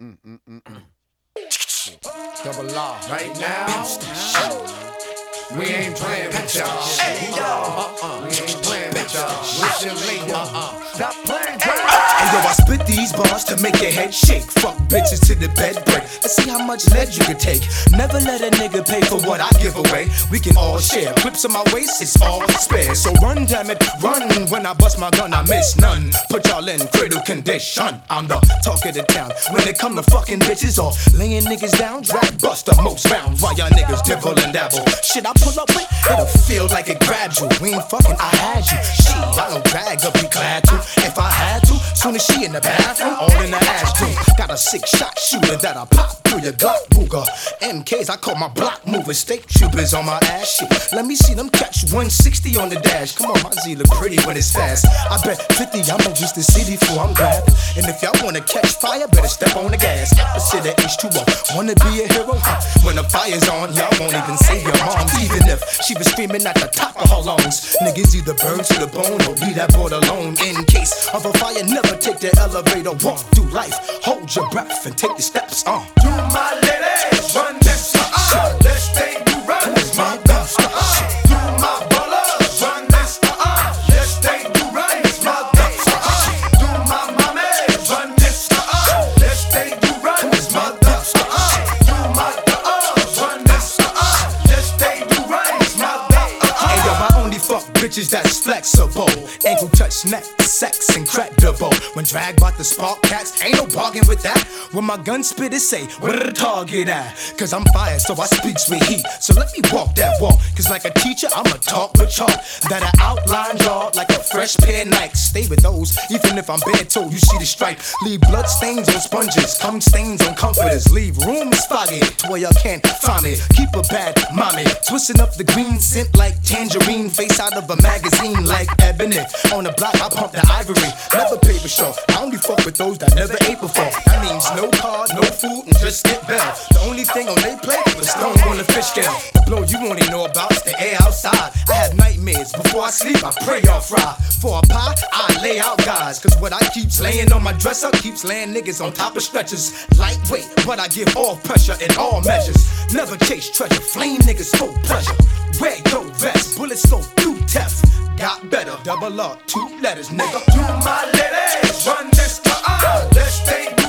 Double R. Right now, we ain't playing with y'all. Hey, y'all. We ain't playing with y'all. Listen, lady. Stop playing. Hey yo, I spit these bars to make your head shake. Fuck bitches to the bed break. Let's see how much lead you can take. Never let a nigga pay for what I give away. We can all share. Clips on my waist, it's all spare. So run, damn it, run. When I bust my gun, I miss none. Put y'all in cradle condition. I'm the talk of the town. When it come to fucking bitches or laying niggas down, drag bust the most rounds while y'all niggas dibble and dabble. Shit I pull up with, it'll feel like it grabbed you. We ain't fucking, I had you. Shit, I don't drag up, be glad to. If I had to, soon as she in the bathroom, all in the ass too. Got a 6-shot shooter that I pop through your Glock Booger. MKs, I call my block movers. State troopers on my ass shit. Let me see them catch 160 on the dash. Come on, my Z look pretty when it's fast. I bet 50 I'ma reach the city before I'm grabbed. And if y'all wanna catch fire, better step on the gas. Opposite of H2O, wanna be a hero? When the fire's on, y'all won't even save your mom. Even if she was screaming at the top of her lungs. Niggas either burn to the bone or leave that board alone. In case of a fire, never take the elevator. Walk through life, hold your breath and take the steps on. To my ladies, run this let's stay you run this my dust. To my ballers, run this let's stay you run this my dust. To my mommies, run this let's stay you run this my dust. To my run this let's stay you run this my dust. Hey yo, I only fuck bitches that's flexible. Ankle touch, neck, sex, incredible. When drag bout the spark cats, ain't no bargain with that. When my gun spit it say, where the target at? Cause I'm fired, so I speaks with heat. So let me walk that walk. Cause like a teacher, I'ma talk the chalk. That I outline y'all like a fresh pair of Nikes. Stay with those, even if I'm bare toe, you see the stripe. Leave blood stains on sponges, cum stains on comforters. Leave rooms foggy to where y'all can't find me. Keep a bad mommy, twisting up the green scent like tangerine. Face out of a magazine like ebony. On the block, I pump the ivory. Never paper show. I only fuck with those that never ate before. That means no card, no food, and just get bell. The only thing on they plate was stone on the fish scale. The blow you only know about is the air outside. I have nightmares. Before I sleep, I pray y'all fry. For a pie, I lay out guys. Cause what I keeps laying on my dresser keeps laying niggas on top of stretchers. Lightweight, but I give all pressure in all measures. Never chase treasure, flame niggas for pleasure. Wear your vest, bullets go through death. Got better, double R, 2 letters, nigga. To my ladies, run this let's stay